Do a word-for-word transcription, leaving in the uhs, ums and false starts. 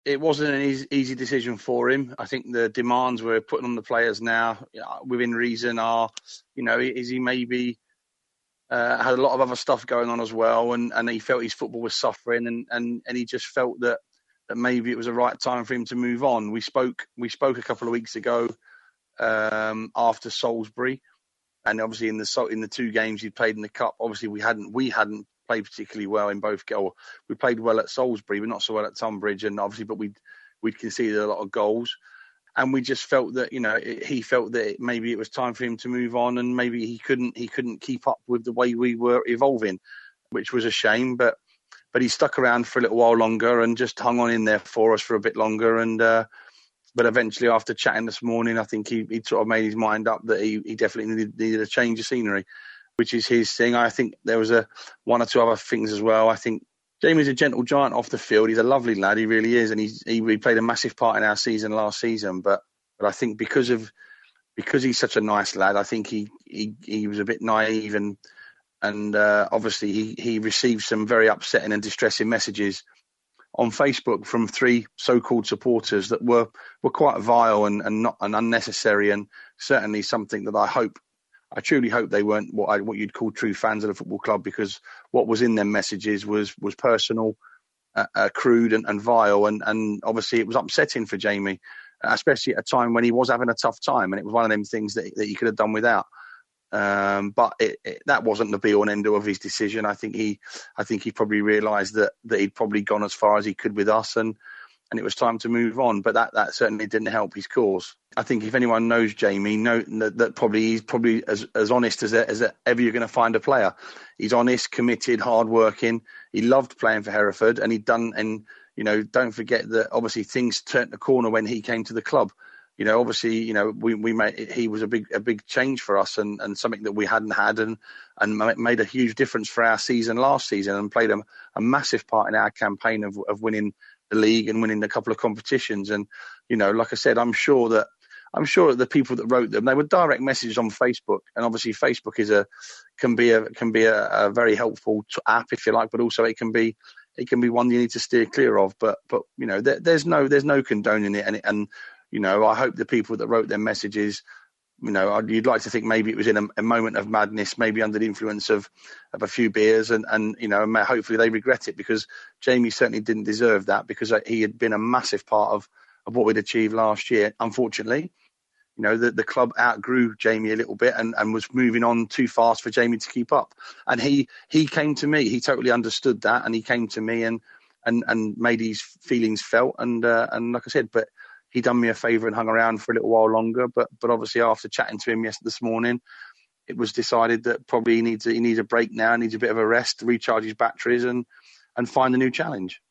it wasn't an easy, easy decision for him. I think the demands we're putting on the players now, within reason, are, you know, is he maybe uh, had a lot of other stuff going on as well, and, and he felt his football was suffering, and, and, and he just felt that that maybe it was the right time for him to move on. We spoke we spoke a couple of weeks ago um, after Salisbury, and obviously in the in the two games he played in the cup, obviously we hadn't we hadn't played particularly well in both goals. We played well at Salisbury, but not so well at Tunbridge, and obviously, but we we'd conceded a lot of goals, and we just felt that, you know, it, he felt that maybe it was time for him to move on, and maybe he couldn't he couldn't keep up with the way we were evolving, which was a shame. But but he stuck around for a little while longer and just hung on in there for us for a bit longer, and. Uh, But eventually, after chatting this morning, I think he, he sort of made his mind up that he, he definitely needed, needed a change of scenery, which is his thing. I think there was a one or two other things as well. I think Jamie's a gentle giant off the field. He's a lovely lad, he really is, and he's, he, he played a massive part in our season last season. But but I think because of because he's such a nice lad, I think he he, he was a bit naive, and and uh, obviously he, he received some very upsetting and distressing messages on Facebook from three so-called supporters that were, were quite vile and, and not and unnecessary, and certainly something that I hope, I truly hope they weren't what I, what you'd call true fans of the football club, because what was in them messages was was personal, uh, uh, crude and, and vile, and, and obviously it was upsetting for Jamie, especially at a time when he was having a tough time, and it was one of them things that, that he could have done without. Um, but it, it, that wasn't the be all and end all of his decision. I think he, I think he probably realised that, that he'd probably gone as far as he could with us, and, and it was time to move on. But that, that certainly didn't help his cause. I think if anyone knows Jamie, know that, that probably he's probably as, as honest as, as ever you're going to find a player. He's honest, committed, hard-working. He loved playing for Hereford, and he'd done. And you know, don't forget that obviously things turned the corner when he came to the club. You know, obviously, you know, we, we made, he was a big, a big change for us, and, and something that we hadn't had, and, and made a huge difference for our season last season, and played a, a massive part in our campaign of, of winning the league and winning a couple of competitions. And, you know, like I said, I'm sure that, I'm sure that the people that wrote them, they were direct messages on Facebook, and obviously Facebook is a, can be a, can be a, a very helpful app, if you like, but also it can be, it can be one you need to steer clear of. But, but, you know, there, there's no, there's no condoning it. And, and, you know, I hope the people that wrote their messages, you know, you'd like to think maybe it was in a, a moment of madness, maybe under the influence of, of a few beers, and, and, you know, hopefully they regret it, because Jamie certainly didn't deserve that, because he had been a massive part of, of what we'd achieved last year. Unfortunately, you know, the, the club outgrew Jamie a little bit, and, and was moving on too fast for Jamie to keep up. And he, he came to me, he totally understood that, and he came to me and, and, and made his feelings felt. And, uh, and like I said, but he done me a favour and hung around for a little while longer. But but obviously after chatting to him yesterday this morning, it was decided that probably he needs a, he needs a break now, needs a bit of a rest to recharge his batteries, and, and find a new challenge.